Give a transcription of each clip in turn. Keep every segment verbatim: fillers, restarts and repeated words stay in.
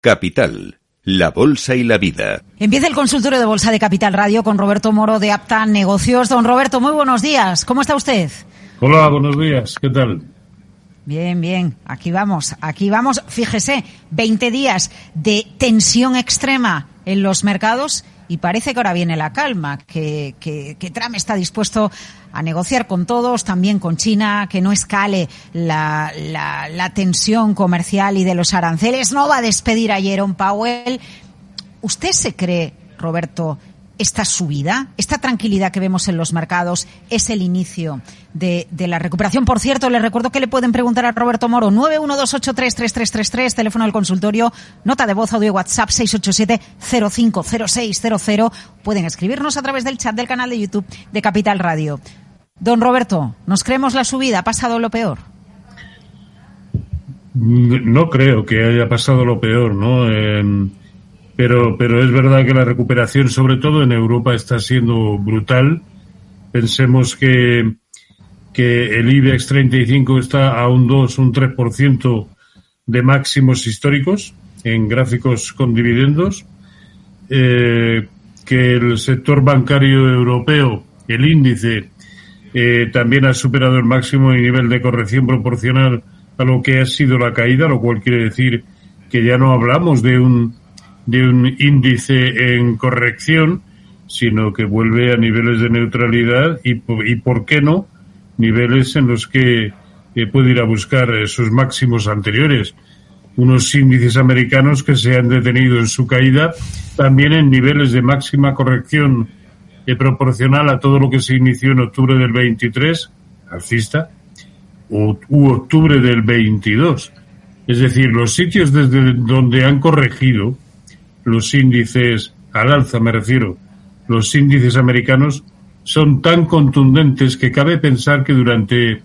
Capital, la bolsa y la vida. Empieza el consultorio de Bolsa de Capital Radio con Roberto Moro de Apta Negocios. Don Roberto, muy buenos días. ¿Cómo está usted? Hola, buenos días. ¿Qué tal? Bien, bien. Aquí vamos, aquí vamos. Fíjese, veinte días de tensión extrema en los mercados y parece que ahora viene la calma, que, que, que Trump está dispuesto a negociar con todos, también con China, que no escale la, la, la tensión comercial y de los aranceles. No va a despedir a Jerome Powell. ¿Usted se cree, Roberto, esta subida, esta tranquilidad que vemos en los mercados es el inicio de, de la recuperación? Por cierto, les recuerdo que le pueden preguntar a Roberto Moro, nueve uno dos ocho tres tres tres tres tres, teléfono del consultorio, nota de voz, audio WhatsApp seis ocho siete cero cinco cero seis cero cero. Pueden escribirnos a través del chat del canal de YouTube de Capital Radio. Don Roberto, ¿nos creemos la subida? ¿Ha pasado lo peor? No creo que haya pasado lo peor, ¿no? Eh, pero, pero es verdad que la recuperación, sobre todo en Europa, está siendo brutal. Pensemos que, que el IBEX treinta y cinco está a un dos, un tres por ciento de máximos históricos en gráficos con dividendos. Eh, que el sector bancario europeo, el índice, Eh, también ha superado el máximo nivel de corrección proporcional a lo que ha sido la caída, lo cual quiere decir que ya no hablamos de un de un índice en corrección, sino que vuelve a niveles de neutralidad y, y ¿por qué no?, niveles en los que eh, puede ir a buscar eh, sus máximos anteriores. Unos índices americanos que se han detenido en su caída también en niveles de máxima corrección eh, proporcional a todo lo que se inició en octubre del veintitrés, alcista, u, u octubre del veintidós. Es decir, los sitios desde donde han corregido los índices al alza, me refiero, los índices americanos, son tan contundentes que cabe pensar que durante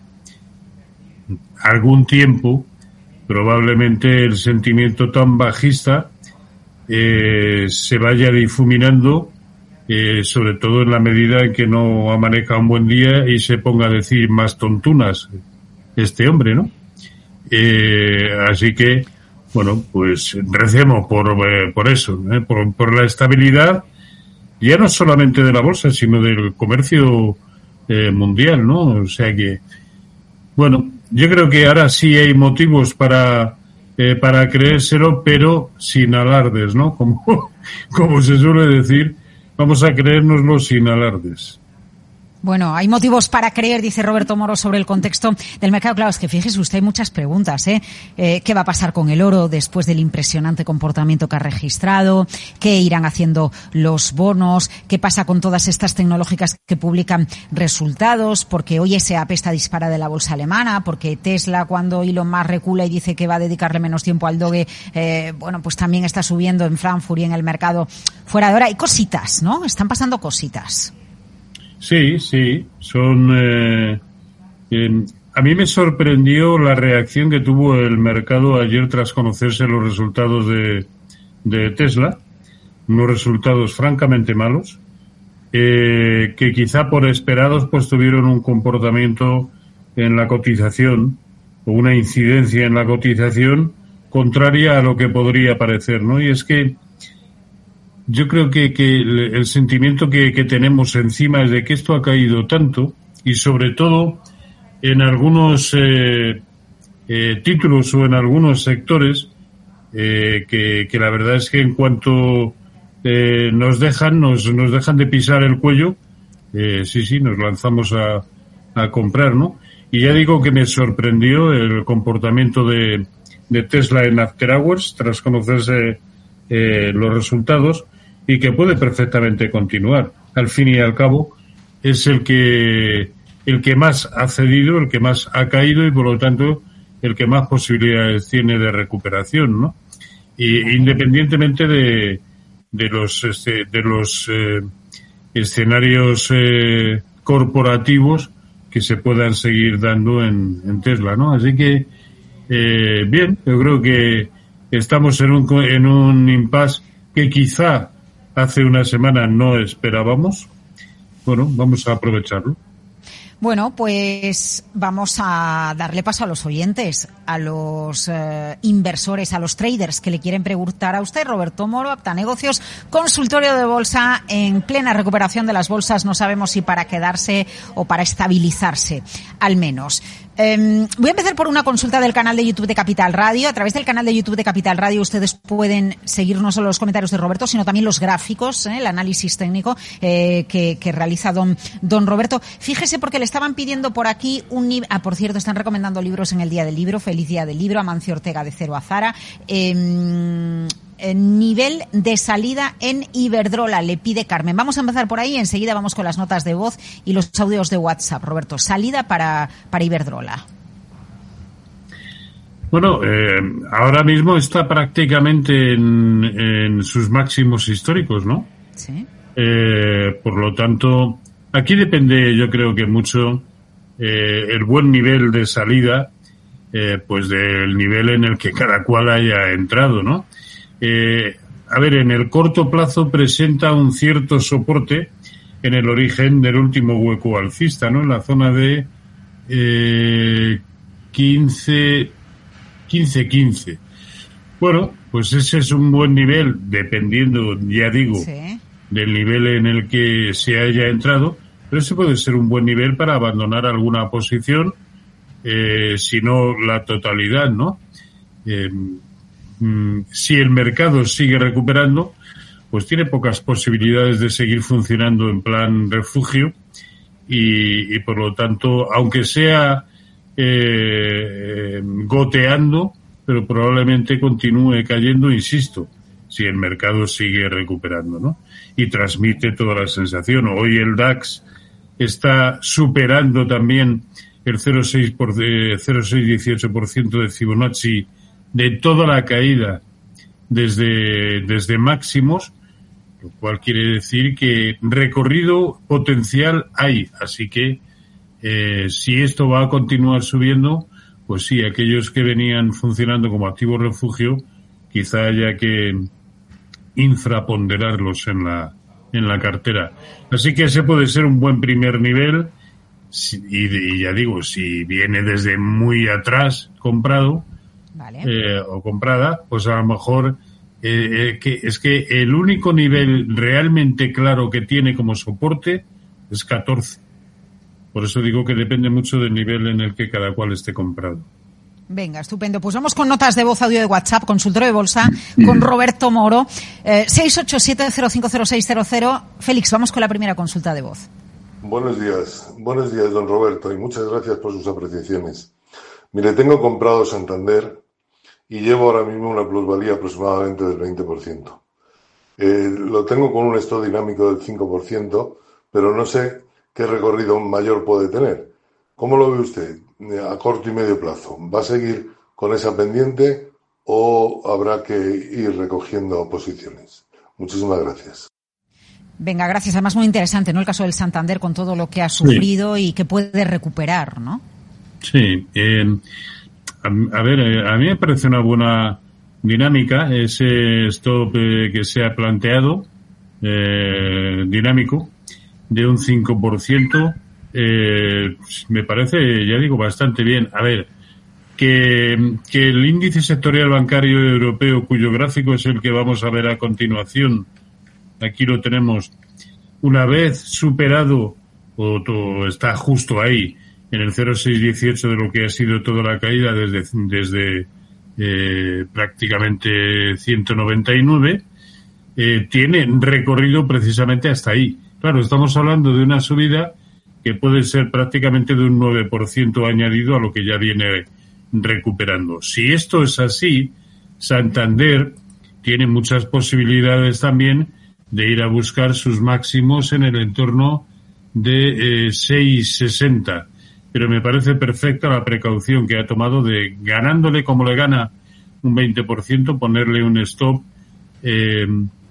algún tiempo probablemente el sentimiento tan bajista eh, se vaya difuminando, eh, sobre todo en la medida en que no amanezca un buen día y se ponga a decir más tontunas este hombre, ¿no? Eh, así que, bueno, pues recemos por, eh, por eso, ¿eh? por, por la estabilidad, ya no solamente de la bolsa, sino del comercio eh, mundial, ¿no? O sea que, bueno, yo creo que ahora sí hay motivos para eh, para creérselo, pero sin alardes, ¿no? Como, como se suele decir, vamos a creérnoslo sin alardes. Bueno, hay motivos para creer, dice Roberto Moro, sobre el contexto del mercado. Claro, es que fíjese usted, hay muchas preguntas, ¿eh? eh ¿Qué va a pasar con el oro después del impresionante comportamiento que ha registrado? ¿Qué irán haciendo los bonos? ¿Qué pasa con todas estas tecnológicas que publican resultados? Porque hoy S A P está disparada de la bolsa alemana, porque Tesla, cuando Elon Musk recula y dice que va a dedicarle menos tiempo al Doge, eh, bueno, pues también está subiendo en Frankfurt y en el mercado fuera de hora. Hay cositas, ¿no? Están pasando cositas. Sí, sí, son... Eh, eh, a mí me sorprendió la reacción que tuvo el mercado ayer tras conocerse los resultados de, de Tesla, unos resultados francamente malos, eh, que quizá por esperados pues tuvieron un comportamiento en la cotización o una incidencia en la cotización contraria a lo que podría parecer, ¿no? Y es que yo creo que, que el, el sentimiento que, que tenemos encima es de que esto ha caído tanto y sobre todo en algunos eh, eh, títulos o en algunos sectores eh, que, que la verdad es que en cuanto eh, nos dejan nos, nos dejan de pisar el cuello, eh, sí, sí, nos lanzamos a, a comprar, ¿no? Y ya digo que me sorprendió el comportamiento de, de Tesla en After Hours tras conocerse eh, los resultados, y que puede perfectamente continuar. Al fin y al cabo, es el que el que más ha cedido, el que más ha caído y, por lo tanto, el que más posibilidades tiene de recuperación, ¿no? Y independientemente de de los este, de los eh, escenarios eh, corporativos que se puedan seguir dando en, en Tesla, ¿no? Así que, eh, bien, yo creo que estamos en un en un impasse que quizá hace una semana no esperábamos. Bueno, vamos a aprovecharlo. Bueno, pues vamos a darle paso a los oyentes, a los eh, inversores, a los traders que le quieren preguntar a usted. Roberto Moro, Aptanegocios, consultorio de bolsa en plena recuperación de las bolsas. No sabemos si para quedarse o para estabilizarse, al menos. Eh, voy a empezar por una consulta del canal de YouTube de Capital Radio. A través del canal de YouTube de Capital Radio ustedes pueden seguir no solo los comentarios de Roberto, sino también los gráficos, eh, el análisis técnico eh, que, que realiza don, don Roberto. Fíjese, porque le estaban pidiendo por aquí un nivel... Ah, por cierto, están recomendando libros en el Día del Libro. Feliz Día del Libro. Amancio Ortega, de Cero a Zara. Eh, nivel de salida en Iberdrola, le pide Carmen. Vamos a empezar por ahí, enseguida vamos con las notas de voz y los audios de WhatsApp. Roberto, salida para, para Iberdrola. Bueno, eh, ahora mismo está prácticamente en, en sus máximos históricos, ¿no? Sí. Eh, por lo tanto, aquí depende, yo creo que mucho eh, el buen nivel de salida, eh, pues del nivel en el que cada cual haya entrado, ¿no? Eh, a ver, en el corto plazo presenta un cierto soporte en el origen del último hueco alcista, ¿no? En la zona de eh, quince quince. Bueno, pues ese es un buen nivel, dependiendo, ya digo, sí, del nivel en el que se haya entrado, pero ese puede ser un buen nivel para abandonar alguna posición, eh, si no la totalidad, ¿no? Eh, Si el mercado sigue recuperando, pues tiene pocas posibilidades de seguir funcionando en plan refugio y, y por lo tanto, aunque sea eh, goteando, pero probablemente continúe cayendo, insisto, si el mercado sigue recuperando, ¿no? Y transmite toda la sensación. Hoy el DAX está superando también el cero coma seis dieciocho por ciento de Fibonacci de toda la caída desde, desde máximos, lo cual quiere decir que recorrido potencial hay. Así que eh, si esto va a continuar subiendo, pues sí, aquellos que venían funcionando como activo refugio, quizá haya que infraponderarlos en la, en la cartera. Así que ese puede ser un buen primer nivel. Y, y ya digo, si viene desde muy atrás comprado, Vale. Eh, o comprada, pues a lo mejor eh, eh, que es que el único nivel realmente claro que tiene como soporte es catorce. Por eso digo que depende mucho del nivel en el que cada cual esté comprado. Venga, estupendo. Pues vamos con notas de voz, audio de WhatsApp, consultorio de bolsa, con Roberto Moro. Eh, seis ocho siete cero cinco cero seis cero cero. Félix, vamos con la primera consulta de voz. Buenos días. Buenos días, don Roberto, y muchas gracias por sus apreciaciones. Mire, tengo comprado Santander y llevo ahora mismo una plusvalía aproximadamente del veinte por ciento. Eh, lo tengo con un stop dinámico del cinco por ciento, pero no sé qué recorrido mayor puede tener. ¿Cómo lo ve usted a corto y medio plazo? ¿Va a seguir con esa pendiente o habrá que ir recogiendo posiciones? Muchísimas gracias. Venga, gracias. Además, muy interesante, ¿no? El caso del Santander con todo lo que ha sufrido, sí, y que puede recuperar, ¿no? Sí. Eh... A ver, a mí me parece una buena dinámica ese stop eh, que se ha planteado, eh, dinámico, de un cinco por ciento. Eh, me parece, ya digo, bastante bien. A ver, que, que el índice sectorial bancario europeo, cuyo gráfico es el que vamos a ver a continuación, aquí lo tenemos, una vez superado, o, o está justo ahí, en el cero coma seis dieciocho de lo que ha sido toda la caída desde, desde eh, prácticamente ciento noventa y nueve, eh, tiene recorrido precisamente hasta ahí. Claro, estamos hablando de una subida que puede ser prácticamente de un nueve por ciento añadido a lo que ya viene recuperando. Si esto es así, Santander tiene muchas posibilidades también de ir a buscar sus máximos en el entorno de eh, seis sesenta. Pero me parece perfecta la precaución que ha tomado de, ganándole como le gana un veinte por ciento, ponerle un stop eh,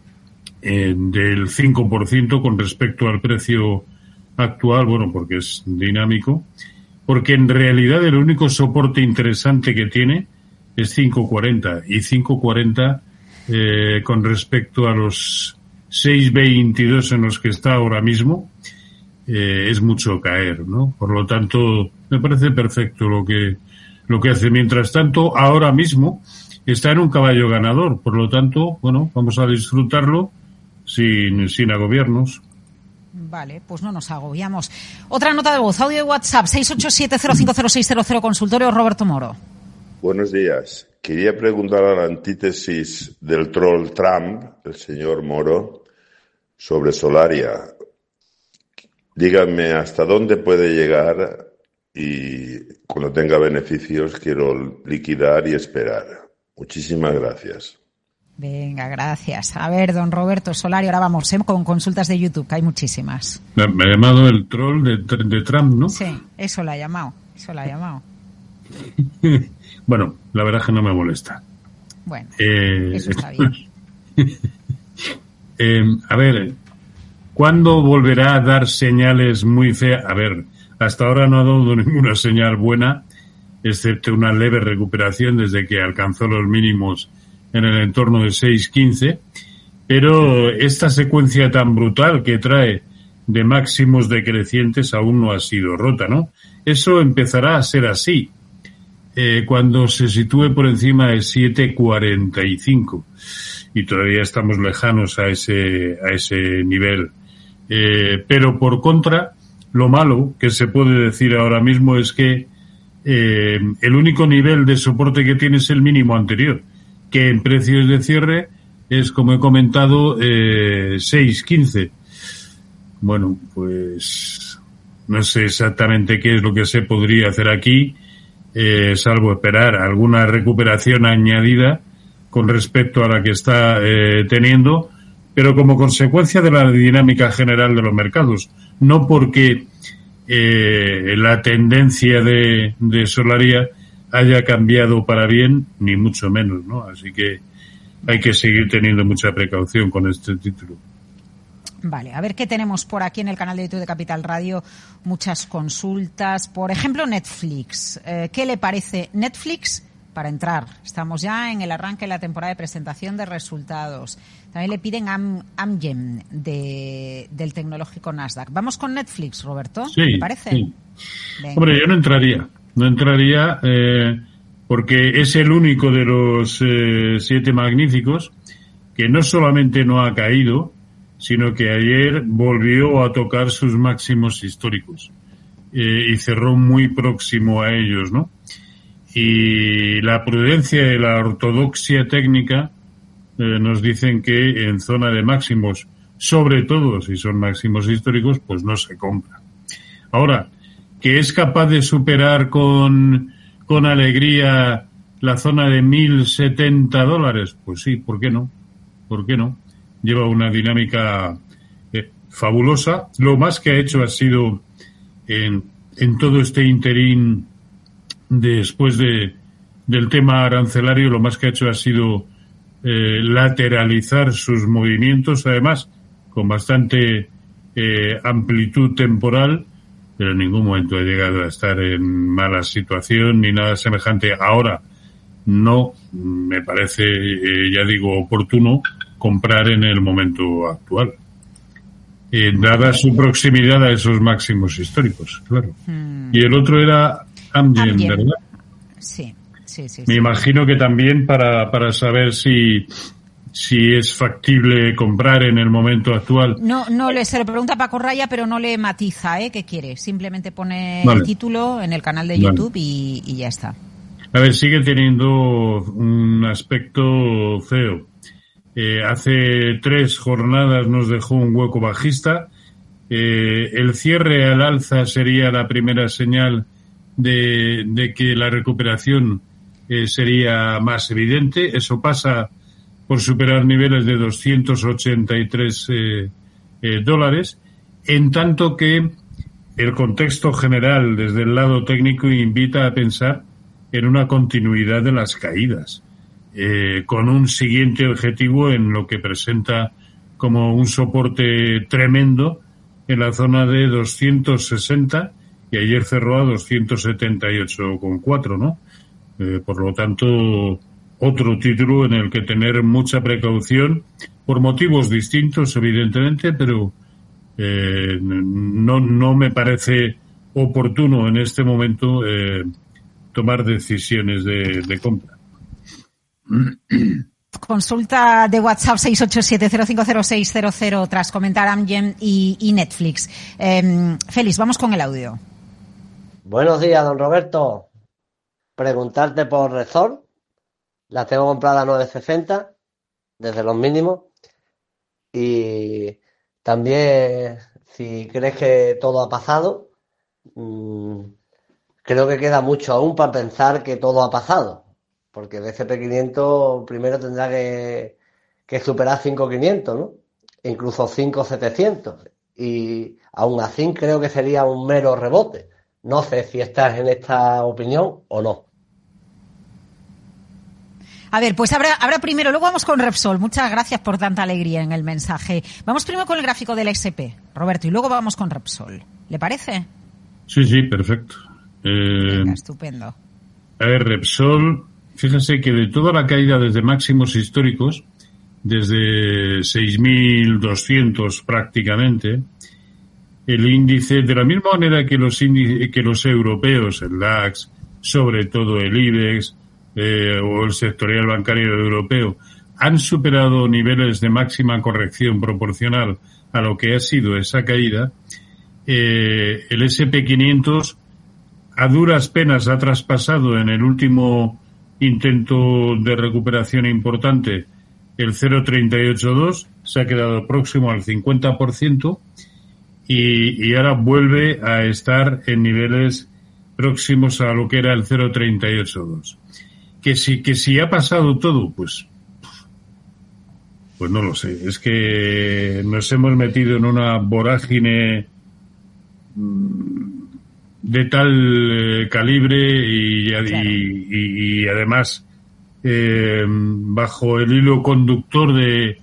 eh, del cinco por ciento con respecto al precio actual, bueno, porque es dinámico, porque en realidad el único soporte interesante que tiene es cinco cuarenta, y cinco cuarenta eh, con respecto a los seis veintidós en los que está ahora mismo, eh, es mucho caer, ¿no? Por lo tanto, me parece perfecto lo que lo que hace. Mientras tanto, ahora mismo está en un caballo ganador, por lo tanto, bueno, vamos a disfrutarlo sin sin agobiarnos. Vale, pues no nos agobiamos. Otra nota de voz, audio de WhatsApp, seis ocho siete cero cinco cero seis cero cero, consultorio Roberto Moro. Buenos días. Quería preguntar a la antítesis del troll Trump, el señor Moro, sobre Solaria. Díganme hasta dónde puede llegar y cuando tenga beneficios quiero liquidar y esperar. Muchísimas gracias. Venga, gracias. A ver, don Roberto, Solaria, ahora vamos ¿eh? con consultas de YouTube, que hay muchísimas. Me ha llamado el troll de, de Trump, ¿no? Sí, eso la ha llamado, eso la ha llamado. Bueno, la verdad es que no me molesta. Bueno, eh, eso está bien. eh, a ver, ¿cuándo volverá a dar señales muy feas? A ver, hasta ahora no ha dado ninguna señal buena, excepto una leve recuperación desde que alcanzó los mínimos en el entorno de seis quince, pero esta secuencia tan brutal que trae de máximos decrecientes aún no ha sido rota, ¿no? Eso empezará a ser así eh, cuando se sitúe por encima de siete cuarenta y cinco, y todavía estamos lejanos a ese a ese nivel. Eh, pero por contra, lo malo que se puede decir ahora mismo es que eh, el único nivel de soporte que tiene es el mínimo anterior, que en precios de cierre es, como he comentado, eh, seis quince. Bueno, pues no sé exactamente qué es lo que se podría hacer aquí, eh, salvo esperar alguna recuperación añadida con respecto a la que está eh, teniendo, pero como consecuencia de la dinámica general de los mercados, no porque eh, la tendencia de, de Solaria haya cambiado para bien, ni mucho menos, ¿no? Así que hay que seguir teniendo mucha precaución con este título. Vale, a ver qué tenemos por aquí en el canal de YouTube de Capital Radio. Muchas consultas. Por ejemplo, Netflix. Eh, ¿Qué le parece Netflix para entrar? Estamos ya en el arranque de la temporada de presentación de resultados. También le piden Am, Amgen de, del tecnológico Nasdaq. ¿Vamos con Netflix, Roberto? Sí, ¿Te parece? Sí. Hombre, yo no entraría. No entraría eh, porque es el único de los eh, siete magníficos que no solamente no ha caído, sino que ayer volvió a tocar sus máximos históricos eh, y cerró muy próximo a ellos, ¿no? Y la prudencia y la ortodoxia técnica eh, nos dicen que en zona de máximos, sobre todo si son máximos históricos, pues no se compra. Ahora, que es capaz de superar con, con alegría la zona de mil setenta dólares, pues sí, ¿por qué no? ¿Por qué no? Lleva una dinámica eh, fabulosa. Lo más que ha hecho ha sido en, en todo este interín después de del tema arancelario, lo más que ha hecho ha sido eh, lateralizar sus movimientos, además con bastante eh, amplitud temporal, pero en ningún momento ha llegado a estar en mala situación ni nada semejante. Ahora no me parece, eh, ya digo, oportuno comprar en el momento actual, eh, dada su proximidad a esos máximos históricos, claro. Hmm. Y el otro era Amgen, Amgen. ¿Verdad? Sí, sí, sí. Me sí. imagino que también para, para saber si, si es factible comprar en el momento actual. No, no le se lo pregunta Paco Raya, pero no le matiza, ¿eh? ¿Qué quiere? Simplemente pone vale. el título en el canal de YouTube vale. y, y ya está. A ver, sigue teniendo un aspecto feo. Eh, hace tres jornadas nos dejó un hueco bajista. Eh, el cierre al alza sería la primera señal de, de que la recuperación eh, sería más evidente. Eso pasa por superar niveles de doscientos ochenta y tres eh, eh, dólares, en tanto que el contexto general desde el lado técnico invita a pensar en una continuidad de las caídas. Eh, con un siguiente objetivo en lo que presenta como un soporte tremendo en la zona de doscientos sesenta, y ayer cerró a doscientos setenta y ocho coma cuatro, ¿no? Eh, por lo tanto, otro título en el que tener mucha precaución, por motivos distintos, evidentemente, pero eh, no, no me parece oportuno en este momento eh, tomar decisiones de, de compra. Consulta de WhatsApp seis ocho siete cero cinco cero seis cero cero tras comentar Amgen y, y Netflix. Eh, Félix, vamos con el audio. Buenos días, don Roberto. Preguntarte por Repsol. La tengo comprada a nueve sesenta, desde los mínimos. Y también, si crees que todo ha pasado, mmm, creo que queda mucho aún para pensar que todo ha pasado. Porque el ese and pe quinientos primero tendrá que, que superar cinco mil quinientos, ¿no? E incluso cinco mil setecientos. Y aún así creo que sería un mero rebote. No sé si estás en esta opinión o no. A ver, pues habrá, habrá primero, luego vamos con Repsol. Muchas gracias por tanta alegría en el mensaje. Vamos primero con el gráfico del ese and pe, Roberto, y luego vamos con Repsol. ¿Le parece? Sí, sí, perfecto. Eh, Venga, estupendo. A ver, Repsol, fíjese que de toda la caída desde máximos históricos, desde seis mil doscientos prácticamente, el índice, de la misma manera que los índices, que los europeos, el DAX, sobre todo el IBEX, eh, o el sectorial bancario europeo, han superado niveles de máxima corrección proporcional a lo que ha sido esa caída, eh, el ese and pe quinientos a duras penas ha traspasado en el último intento de recuperación importante el cero coma treinta y ocho dos, se ha quedado próximo al cincuenta por ciento y, y ahora vuelve a estar en niveles próximos a lo que era el cero coma treinta y ocho dos. Que si, que si ha pasado todo, pues, pues no lo sé. Es que nos hemos metido en una vorágine de tal eh, calibre y, claro. y, y, y además eh, bajo el hilo conductor de,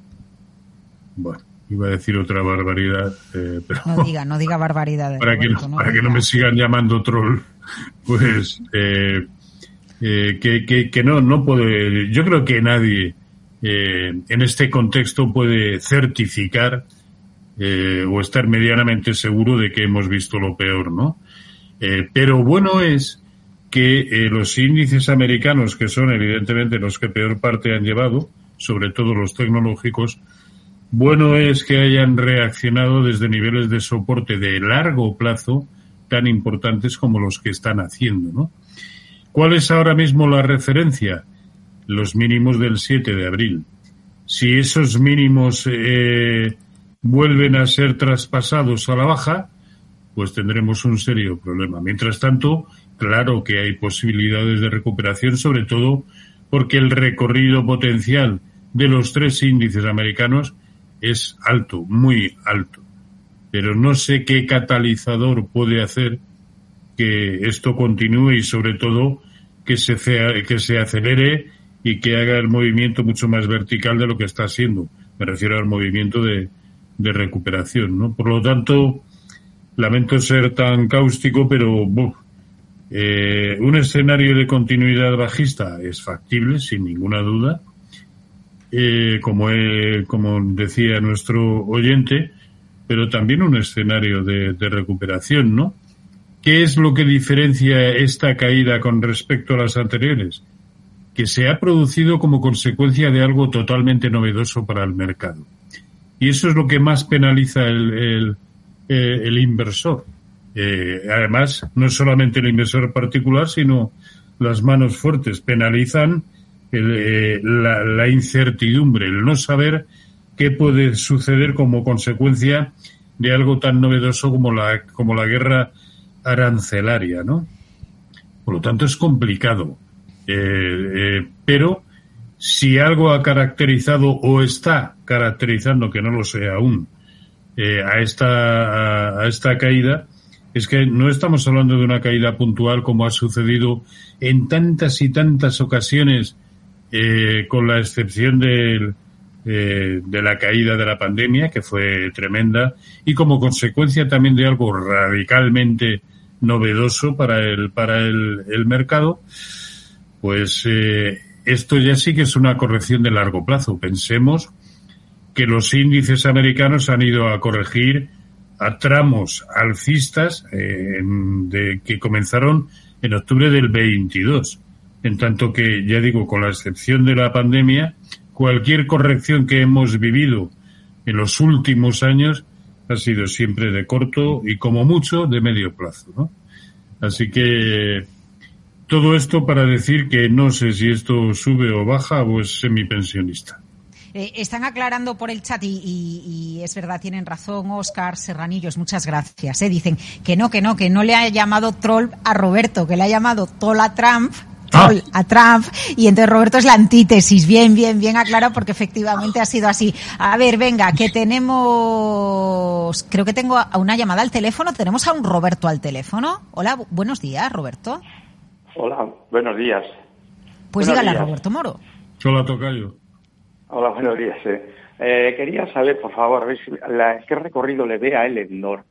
bueno, iba a decir otra barbaridad, eh, pero no diga, no diga barbaridades. Para Roberto, que no, no para diga. que no me sigan llamando troll, pues eh, eh, que, que, que no, no puede. Yo creo que nadie eh, en este contexto puede certificar eh, o estar medianamente seguro de que hemos visto lo peor, ¿no? Eh, pero bueno es que eh, los índices americanos, que son evidentemente los que peor parte han llevado, sobre todo los tecnológicos, bueno es que hayan reaccionado desde niveles de soporte de largo plazo tan importantes como los que están haciendo, ¿no? ¿Cuál es ahora mismo la referencia? Los mínimos del siete de abril. Si esos mínimos eh, vuelven a ser traspasados a la baja, pues tendremos un serio problema. Mientras tanto, claro que hay posibilidades de recuperación, sobre todo porque el recorrido potencial de los tres índices americanos es alto, muy alto. Pero no sé qué catalizador puede hacer que esto continúe y sobre todo que se, que se acelere y que haga el movimiento mucho más vertical de lo que está haciendo. Me refiero al movimiento de, de recuperación, ¿no? Por lo tanto, lamento ser tan cáustico, pero buf, eh, un escenario de continuidad bajista es factible, sin ninguna duda. Eh, como, he, como decía nuestro oyente, pero también un escenario de, de recuperación, ¿no? ¿Qué es lo que diferencia esta caída con respecto a las anteriores? Que se ha producido como consecuencia de algo totalmente novedoso para el mercado. Y eso es lo que más penaliza el, el, el inversor. Eh, además, no solamente el inversor particular, sino las manos fuertes. Penalizan el, eh, la, la incertidumbre, el no saber qué puede suceder como consecuencia de algo tan novedoso como la, como la guerra arancelaria, ¿no? Por lo tanto, es complicado. Eh, eh, pero si algo ha caracterizado o está caracterizando, que no lo sé aún, eh, a esta a, a esta caída, es que no estamos hablando de una caída puntual como ha sucedido en tantas y tantas ocasiones, eh, con la excepción del eh, de la caída de la pandemia, que fue tremenda, y como consecuencia también de algo radicalmente novedoso para el para el, el mercado. Pues eh, esto ya sí que es una corrección de largo plazo. Pensemos que los índices americanos han ido a corregir a tramos alcistas eh, de, que comenzaron en octubre del veintidós. En tanto que, ya digo, con la excepción de la pandemia, cualquier corrección que hemos vivido en los últimos años ha sido siempre de corto y, como mucho, de medio plazo, ¿no? Así que todo esto para decir que no sé si esto sube o baja o es semipensionista. Eh, están aclarando por el chat y, y, y es verdad, tienen razón, Óscar Serranillos, muchas gracias. Eh. Dicen que no, que no, que no le ha llamado troll a Roberto, que le ha llamado troll a Trump. Troll ah. a Trump, y entonces Roberto es la antítesis. Bien, bien, bien aclarado, porque efectivamente ha sido así. A ver, venga, que tenemos, creo que tengo a una llamada al teléfono. Tenemos a un Roberto al teléfono. Hola, buenos días, Roberto. Hola, buenos días. Pues buenos dígale días. a Roberto Moro. Hola, tocayo. Hola, buenos días. Eh. Eh, quería saber, por favor, a ver si, la, qué recorrido le ve a el EGNOR.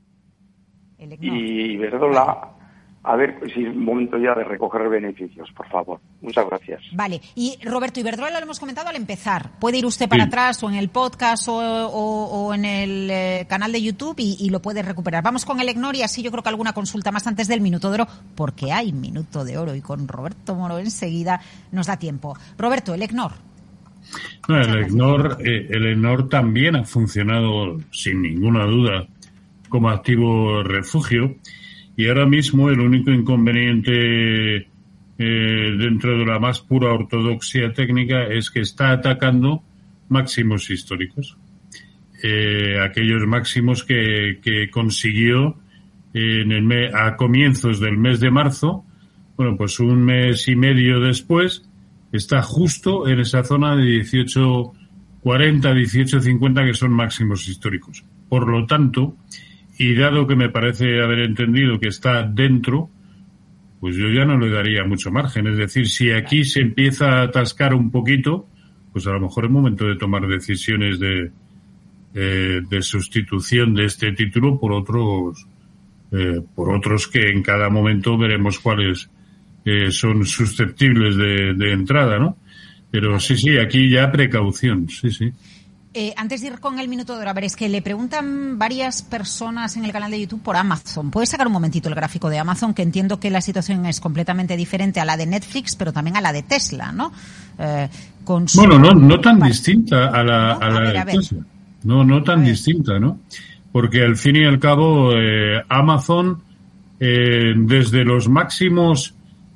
El EGNOR. Y Iberdrola, a ver si es momento ya de recoger beneficios, por favor. Muchas gracias. Vale. Y Roberto, Iberdrola lo hemos comentado al empezar. Puede ir usted para sí. atrás o en el podcast o, o, o en el eh, canal de YouTube y, y lo puede recuperar. Vamos con el EGNOR y así yo creo que alguna consulta más antes del Minuto de Oro, porque hay Minuto de Oro y con Roberto Moro enseguida nos da tiempo. Roberto, el EGNOR. No, el EGNOR, eh, el EGNOR también ha funcionado sin ninguna duda como activo refugio. Y ahora mismo el único inconveniente eh, dentro de la más pura ortodoxia técnica es que está atacando máximos históricos. Eh, aquellos máximos que, que consiguió en el mes, a comienzos del mes de marzo. Bueno, pues un mes y medio después está justo en esa zona de dieciocho cuarenta, dieciocho cincuenta, que son máximos históricos. Por lo tanto, y dado que me parece haber entendido que está dentro, pues yo ya no le daría mucho margen. Es decir, si aquí se empieza a atascar un poquito, pues a lo mejor es momento de tomar decisiones de, eh, de sustitución de este título por otros, eh, por otros que en cada momento veremos cuáles eh, son susceptibles de, de entrada, ¿no? Pero sí, sí, aquí ya precaución, sí, sí. Eh, antes de ir con el Minuto de Oro, a ver, es que le preguntan varias personas en el canal de YouTube por Amazon. ¿Puedes sacar un momentito el gráfico de Amazon? Que entiendo que la situación es completamente diferente a la de Netflix, pero también a la de Tesla, ¿no? Eh, con su... Bueno, no, no tan para... distinta a la, ¿no? a la a ver, de a Tesla. No, no tan distinta, ¿no? Porque al fin y al cabo, eh, Amazon, eh, desde los máximos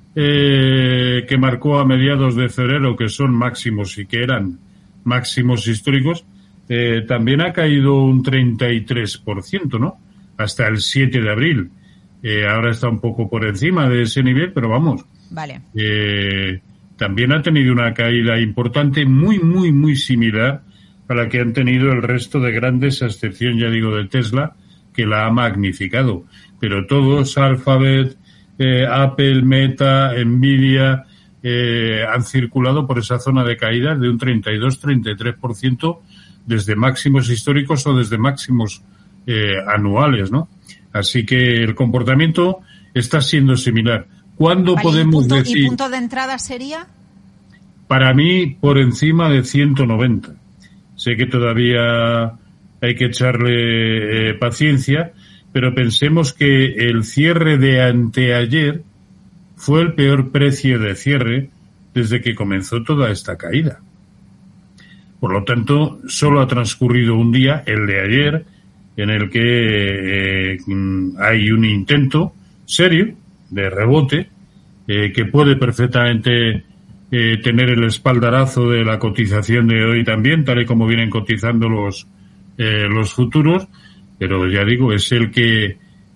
eh, que marcó a mediados de febrero, que son máximos y que eran máximos históricos, eh, también ha caído un treinta y tres por ciento, ¿no? Hasta el siete de abril. Eh, ahora está un poco por encima de ese nivel, pero vamos. Vale. Eh, también ha tenido una caída importante, muy, muy, muy similar a la que han tenido el resto de grandes, a excepción, ya digo, de Tesla, que la ha magnificado. Pero todos, Alphabet, eh, Apple, Meta, Nvidia, Eh, han circulado por esa zona de caídas de un treinta y dos a treinta y tres por ciento desde máximos históricos o desde máximos eh, anuales, ¿no? Así que el comportamiento está siendo similar. ¿Cuándo vale, podemos ¿y punto, decir? ¿Y punto de entrada sería? Para mí, por encima de ciento noventa. Sé que todavía hay que echarle eh, paciencia, pero pensemos que el cierre de anteayer fue el peor precio de cierre desde que comenzó toda esta caída. Por lo tanto, solo ha transcurrido un día, el de ayer, en el que eh, hay un intento serio de rebote eh, que puede perfectamente eh, tener el espaldarazo de la cotización de hoy también, tal y como vienen cotizando los eh, los futuros, pero ya digo, es el que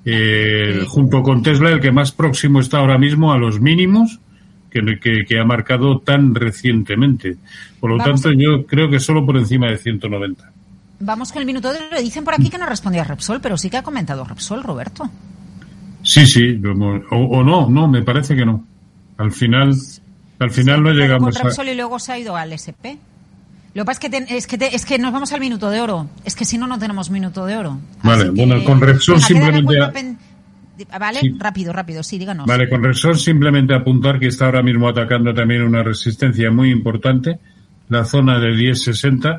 Eh, junto con Tesla, el que más próximo está ahora mismo a los mínimos que, que, que ha marcado tan recientemente. Por lo Vamos tanto, a... yo creo que solo por encima de ciento noventa. Vamos con el Minuto de Oro. Dicen por aquí que no respondía a Repsol, pero sí que ha comentado Repsol, Roberto. Sí, sí, o, o no, no, me parece que no. Al final, al final sí, no llegamos con Repsol a... y luego se ha ido al S P. Lo que pasa es que, te, es, que te, es que nos vamos al Minuto de Oro. Es que si no, no tenemos Minuto de Oro. Vale, Así bueno, que, con Repsol venga, simplemente... A... Pen... Vale, sí. rápido, rápido, sí, díganos. Vale, con Repsol simplemente apuntar que está ahora mismo atacando también una resistencia muy importante, la zona de diez sesenta,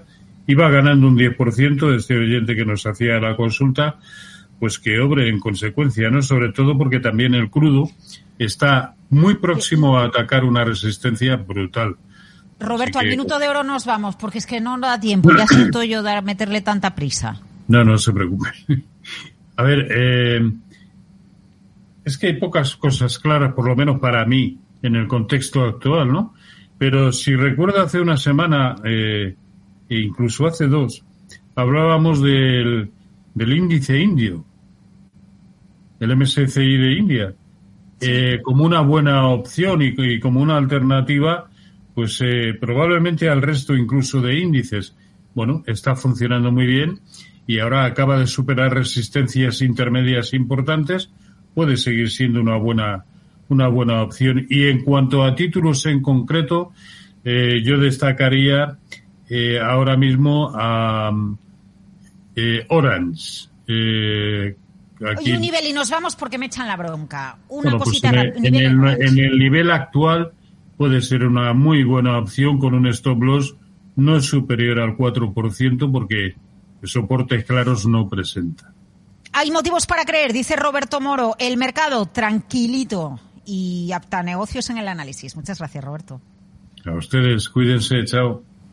iba ganando un diez por ciento, este oyente que nos hacía la consulta, pues que obre en consecuencia, ¿no? Sobre todo porque también el crudo está muy próximo a atacar una resistencia brutal. Roberto, que... al minuto de oro nos vamos, porque es que no da tiempo, ya siento yo dar, meterle tanta prisa. No, no se preocupe. A ver, eh, es que hay pocas cosas claras, por lo menos para mí, en el contexto actual, ¿no? Pero si recuerda, hace una semana, eh, e incluso hace dos, hablábamos del, del índice indio, el M S C I de India, eh, como una buena opción y, y como una alternativa, pues eh, probablemente al resto incluso de índices. Bueno, está funcionando muy bien y ahora acaba de superar resistencias intermedias importantes, puede seguir siendo una buena una buena opción. Y en cuanto a títulos en concreto, eh, yo destacaría eh, ahora mismo a eh, Orange. Eh, aquí... Oye, un nivel y nos vamos porque me echan la bronca. Una bueno, cosita pues en, el, en, el, en el nivel actual puede ser una muy buena opción con un stop loss no superior al cuatro por ciento porque soportes claros no presenta. Hay motivos para creer, dice Roberto Moro. El mercado tranquilito y apta a negocios en el análisis. Muchas gracias, Roberto. A ustedes, cuídense, chao.